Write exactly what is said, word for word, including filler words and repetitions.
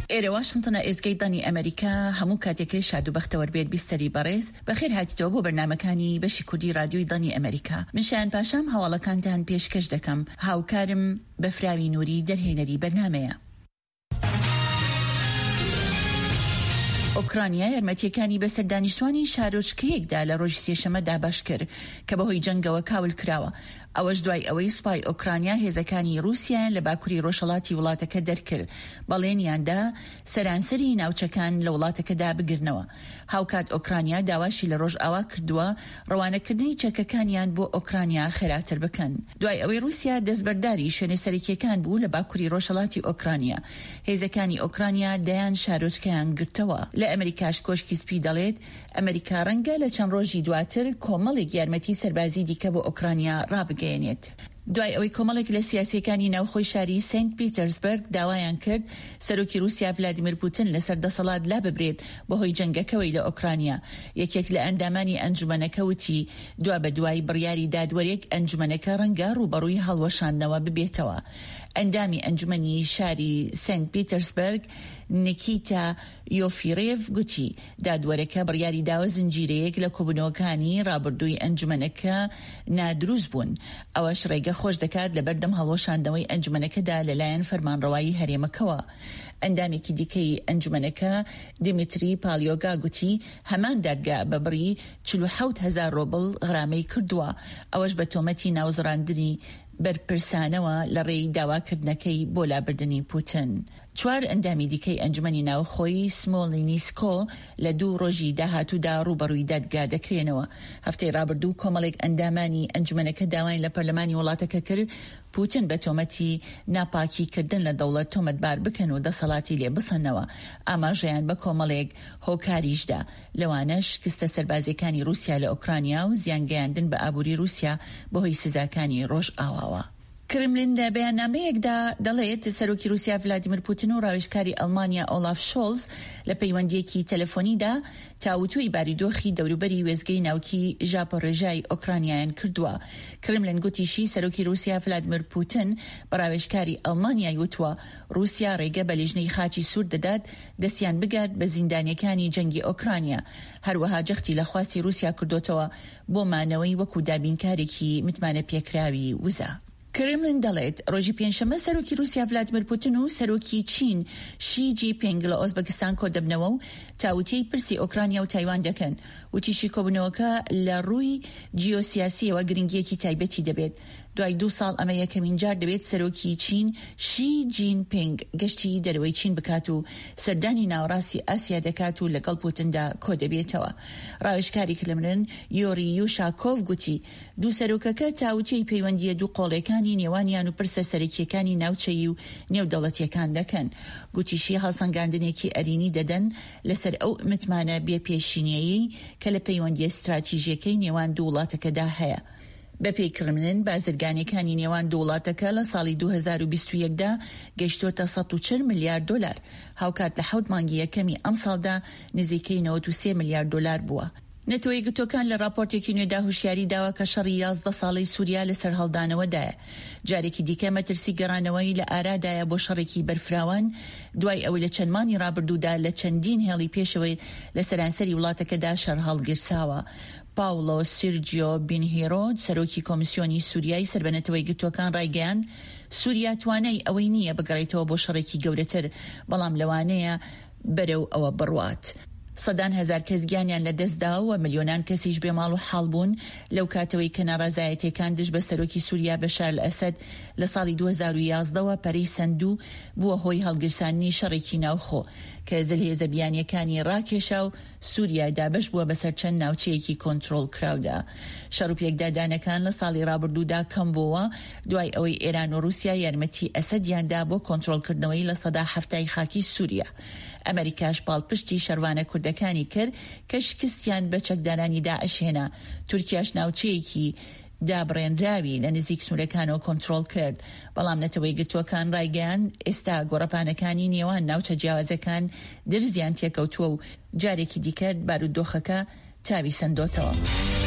ئێرە واشنتنە ئێزگەی ئەمریکا هەموو کاتێکی شاد و بەختەوەر بێت بیستەری بەڕێز بەخێر هاتیتەوە بۆ بەرنامەکانی بەشی کوردی رادیۆی دانی ئەمریکا. من شایان پاشام هەواڵەکانتان پێشکەش دەکەم. هاوکارم بەفراوی نووری دەرهێنەری بەرنامەیە. ئۆکرانیا یارمەتیەکانی بەسەر دانیشتوانی شارۆچکەیەکدا لە ڕۆژی سێشەمە دابش کرد کە بەهۆی جەنگەوە کاول کراوە. ئەوەش دوای ئەوەی سوپای ئۆکرانیا هێزەکانی رووسیایان لە باکووری ڕۆژهەڵاتی وڵاتەکە دەرکرد، بەڵێنیاندا سەرانسەری ناوچەکان لە وڵاتەکەدا بگرنەوە. هاوکات ئۆکرانیا داواشی لە ڕۆژئاوا کردووە ڕەوانەکردنی چەکەکانیان بۆ ئۆکرانیا خێراتر بکەن. دوای ئەوەی رووسیا دەستبەرداری شوێنە سەرەکیەکان بوو لە باکووری ڕۆژهەڵاتی ئۆکرانیا، هێزەکانی ئۆکرانیا دەیان شارۆچکەیان گرتەوە. لە ئەمریکاش کۆشکی سپی دەڵێت ئەمریکا ڕەنگە لە چەند ڕۆژی دواتر کۆمەڵێک یارمەتی سەربازی دیکە بۆ ئۆکرانیا ڕابگەیەنێت. دوای ئەوەی کۆمەڵێک لە سیاسیەکانی ناوخۆی شاری سنت پیترزبرگ داوایان کرد سەرۆکی رووسیا ڤلادیمیر پوتین لەسەر دەسەڵات لا ببرێت بەهۆی جەنگەکەوەی لە ئۆکرانیا. یەکێک لە ئەندامانی ئەنجومەنەکە وتی دوا بە دوای بڕیاری دادوەرێک ئەنجومەنەکە ڕەنگە ڕوبەڕووی هەڵوەشاندنەوە ببێتەوە. ئەندامی ئەنجومەنی شاری سنت پیترزبرگ نیکیتا یۆفیرێڤ گوتی دادوەرەکە بڕیاری داوە زنجیرەیەک لە کۆبوونەوەکانی ڕابردووی ئەنجومەنەکە نادروست بوون. ئەوەش ڕێگە خۆش دەکات لە بەردەم هەڵوەشاندنەوەی ئەنجومەنەکەدا لەلایەن فەرمانڕەوایی هەرێمەکەوە. ئەندامێکی دیکەی ئەنجومەنەکە دیمیتری پالیۆگا گوتی هەمان دادگا بە بڕی چل و حەوت هەزار ڕۆبڵ غرامەی کردووە. ئەوەش بە تۆمەتی ناوزڕاندنی بەرپرسانەوە لە ڕێی داواکردنەکەی بۆ لابردنی پوتین. چوار ئەندامی دیکەی ئەنجومەنی ناوخۆی سمۆلینیسکۆ لە دوو ڕۆژی داهاتوودا ڕوبەڕووی دادگا دەکرێنەوە. هەفتەی ڕابردوو کۆمەڵێک ئەندامانی ئەنجومەنەکە داوایان لە پەرلەمانی وڵاتەکە کرد پوتین بە تۆمەتی ناپاکیکردن لە دەوڵەت تۆمەتبار بکەن و دەسەڵاتی لێ بسەنەوە. ئاماژەیان بە کۆمەڵێک هۆکاریشدا، لەوانەش کستە سەربازیەکانی رووسیا لە ئۆکرانیا و زیانگەیاندن بە ئابووری رووسیا بەهۆی سزاکانی ڕۆژ ئاواوە. کرملین لە بەیاننامەیەکدا دەڵێت سەرۆکی رووسیا ڤلادیمیر پوتین و ڕاوێژکاری ئەڵمانیا ئۆلاف شۆلز لە پەیوەندیەکی تەلەفۆنیدا تاوتوی باریدۆخی دەوروبەری وێزگەی ناوکی ژاپۆڕێژای ئۆکرانیایان کردووە. کرملین گوتیشی سەرۆکی رووسیا ڤلادیمیر پوتین بە ڕاوێژکاری ئەڵمانیای وتووە رووسیا ڕێگە بە لیژنەی خاچی سوور دەدات دەستیان بگات بە زیندانیەکانی جەنگی ئۆکرانیا. هەروەها جەختی لە خواستی رووسیا کردوتەوە بۆ مانەوەی وەکو دابینکارێکی متمانە پێکراوی وزە. کرملین دەڵێت ڕۆژی پێنجشەمە سەرۆکی رووسیا ڤلادیمیر پوتین و سەرۆکی چین شی جی پینگ لە ئۆزبەکستان کۆ دەبنەوە و تاوتیەی پرسی ئۆکرانیا و تایوان دەکەن. وتیشی کۆبوونەوەکە لە ڕووی جیۆسیاسیەوە گرنگیەکی تایبەتی دەبێت. دوای دوو ساڵ ئەمە یەکەمین جار دەبێت سەرۆکی چین شی جین پینگ گەشتی دەرەوەی چین بکات و سەردانی ناوەڕاستی ئاسیا دەکات و لەگەڵ پوتیندا کۆ دەبێتەوە. ڕاوێژکاری کرملین یۆری یوشاکۆڤ گوتی دوو سەرۆکەکە تاوتیەی پەیوەندیە دوو قۆڵەکانی نێوانیان و پرسە سەرەکیەکانی ناوچەیی و نێودەوڵەتیەکان دەکەن. گوتیشی هەڵسەنگاندنێکی ئەرینی دەدەن لەسەر ئەو متمانە بێپێشینیەیی کە لە پەیوەندی استراتیژیەکەی نێوان دوو وڵاتەکەدا هەیە. بەپێی کرملین بازرگانیەکانی نێوان دوو وڵاتەکە لە ساڵی دوو هەزار و بیست و یەکدا گەیشتۆتە سەد و چل ملیارد دۆلار، هاوکات لە حەوت مانگی یەکەمی ئەم ساڵدا نزیکەی نەوەت و سێ ملیارد دۆلار بووە. نەتۆی گوتۆکان لە راپۆرتێکی نوێدا هوشیاری داوە کە شەڕی یازدە ساڵەی سووریا لەسەر هەڵدانەوەدایە. جارێکی دیکە مەترسی گەڕانەوەی لە ئارادایە بۆ شەڕێکی بەرفراوان دوای ئەوەی لە چەندمانی ڕابردوودا لە چەندین هێڵی پێشەوەی لە سەرانسەری وڵاتەکەدا شەڕ هەڵگرساوە. پاولۆ سیرجیۆ بینهێرۆ سەرۆکی کۆمیسیۆنی سووریای سەربەنەتەوەی گرتوەکان ڕایگەیان سووریا توانای ئەوەی نییە بگەڕێتەوە بۆ شەڕێکی گەورەتر، بەڵام لەوانەیە بەرەو ئەوە بڕوات. سەدان هەزار کەس گیانیان لە دەستدا و ملیۆنان کەسیش بێماڵ و حاڵ بوون لەو کاتەوەی کە ناڕازایەتیەکان دژ بە سەرۆکی سووریا بەشار ئەسەد لە ساڵی دوو هەزار و یازدەوە پەرەی سندوو بووە هۆی هەڵگرسانی شەڕێکی ناوخۆ کە زەلهێزە بیانیەکانی ڕاکێشا و سووریا دابش بووە بەسەر چەند ناوچەیەکی کۆنتڕۆڵ کراودا. شەڕ و پێکدادانەکان لە ساڵی ڕابردوودا کەم بووە دوای ئەوەی ئێران و رووسیا یارمەتی ئەسەدیاندا بۆ کۆنتڕۆڵکردنەوەی لە سەدا هەفتای خاکی سووریا. ئەمریکاش پاڵپشتی شەروانە کوردەکانی کرد کە شکستیان بە چەکدارانی داعش هێنا. تورکیاش ناوچەیەکی دابڕێنراوی لە نزیک سوورەکانەوە کۆنتڕۆڵ کرد، بەڵام نەتەوەی گرتوەکان ڕایگەیان ئێستا گۆڕەپانەکانی نێوان ناوچە جیاوازەکان درزیان تێکەوتووە و جارێکی دیکە بارودۆخەکە تاوی سندۆتەوە.